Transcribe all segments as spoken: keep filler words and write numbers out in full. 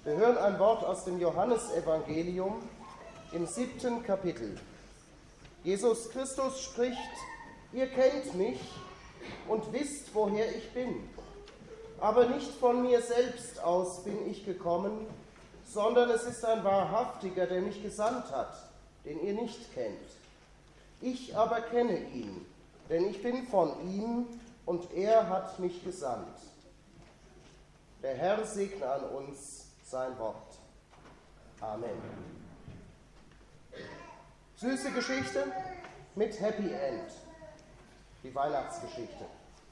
Wir hören ein Wort aus dem Johannesevangelium im siebten Kapitel. Jesus Christus spricht: Ihr kennt mich und wisst, woher ich bin. Aber nicht von mir selbst aus bin ich gekommen, sondern es ist ein Wahrhaftiger, der mich gesandt hat, den ihr nicht kennt. Ich aber kenne ihn, denn ich bin von ihm und er hat mich gesandt. Der Herr segne an uns sein Wort. Amen. Süße Geschichte mit Happy End, die Weihnachtsgeschichte.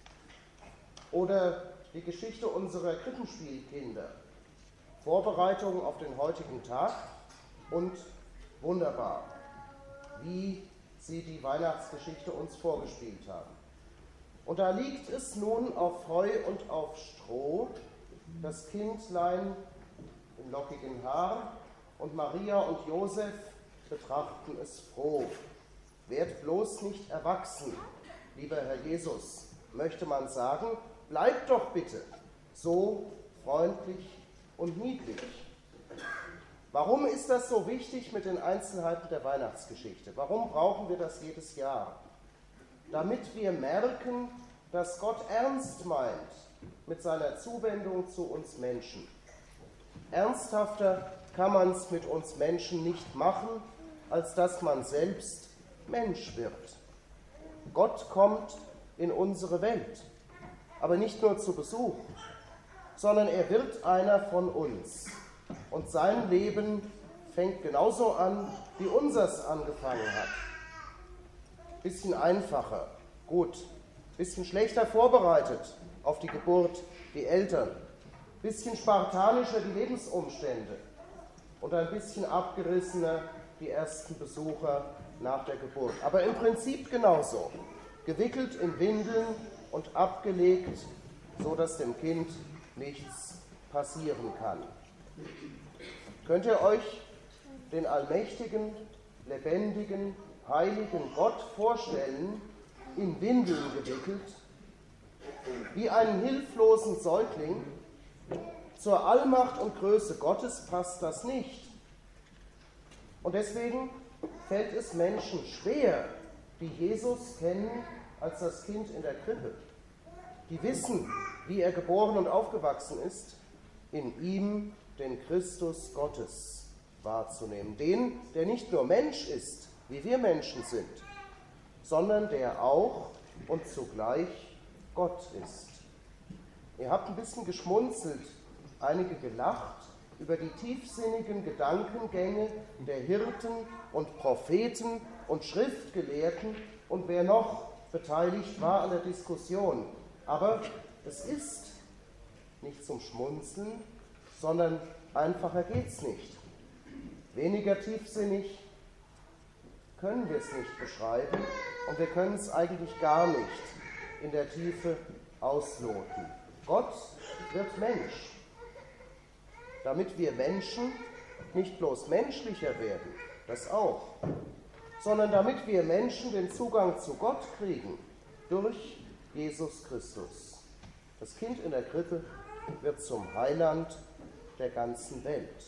Oder die Geschichte unserer Krippenspielkinder, Vorbereitung auf den heutigen Tag und wunderbar, wie sie die Weihnachtsgeschichte uns vorgespielt haben. Und da liegt es nun auf Heu und auf Stroh, das Kindlein im lockigen Haar, und Maria und Josef betrachten es froh. Werd bloß nicht erwachsen, lieber Herr Jesus, möchte man sagen, bleib doch bitte so freundlich und niedlich. Warum ist das so wichtig mit den Einzelheiten der Weihnachtsgeschichte? Warum brauchen wir das jedes Jahr? Damit wir merken, dass Gott ernst meint mit seiner Zuwendung zu uns Menschen. Ernsthafter kann man es mit uns Menschen nicht machen, als dass man selbst Mensch wird. Gott kommt in unsere Welt, aber nicht nur zu Besuch, sondern er wird einer von uns. Und sein Leben fängt genauso an, wie unseres angefangen hat. Bisschen einfacher, gut, bisschen schlechter vorbereitet auf die Geburt, die Eltern, bisschen spartanischer die Lebensumstände und ein bisschen abgerissener die ersten Besucher nach der Geburt. Aber im Prinzip genauso, gewickelt in Windeln und abgelegt, so dass dem Kind nichts passieren kann. Könnt ihr euch den allmächtigen, lebendigen, heiligen Gott vorstellen, in Windeln gewickelt, wie einen hilflosen Säugling? Zur Allmacht und Größe Gottes passt das nicht. Und deswegen fällt es Menschen schwer, die Jesus kennen als das Kind in der Krippe, die wissen, wie er geboren und aufgewachsen ist, in ihm den Christus Gottes wahrzunehmen. Den, der nicht nur Mensch ist, wie wir Menschen sind, sondern der auch und zugleich Gott ist. Ihr habt ein bisschen geschmunzelt, einige gelacht über die tiefsinnigen Gedankengänge der Hirten und Propheten und Schriftgelehrten und wer noch beteiligt war an der Diskussion. Aber es ist nicht zum Schmunzeln, sondern einfacher geht's nicht. Weniger tiefsinnig können wir es nicht beschreiben und wir können es eigentlich gar nicht in der Tiefe ausloten. Gott wird Mensch, damit wir Menschen nicht bloß menschlicher werden, das auch, sondern damit wir Menschen den Zugang zu Gott kriegen durch Jesus Christus. Das Kind in der Krippe wird zum Heiland der ganzen Welt.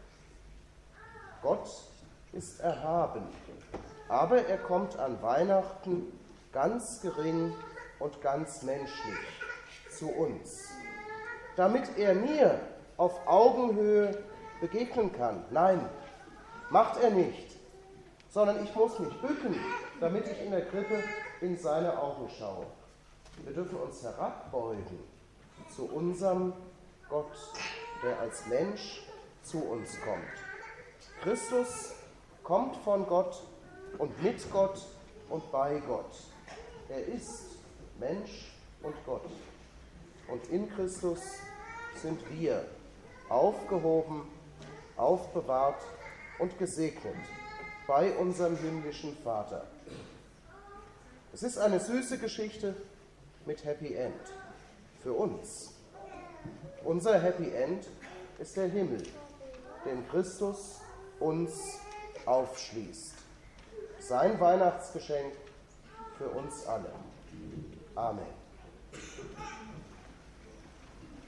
Gott ist erhaben, aber er kommt an Weihnachten ganz gering und ganz menschlich zu uns, damit er mir auf Augenhöhe begegnen kann. Nein, macht er nicht, sondern ich muss mich bücken, damit ich in der Krippe in seine Augen schaue. Wir dürfen uns herabbeugen zu unserem Gott, der als Mensch zu uns kommt. Christus kommt von Gott und mit Gott und bei Gott. Er ist Mensch und Gott. Und in Christus sind wir aufgehoben, aufbewahrt und gesegnet bei unserem himmlischen Vater. Es ist eine süße Geschichte mit Happy End für uns. Unser Happy End ist der Himmel, den Christus uns aufschließt. Sein Weihnachtsgeschenk für uns alle. Amen.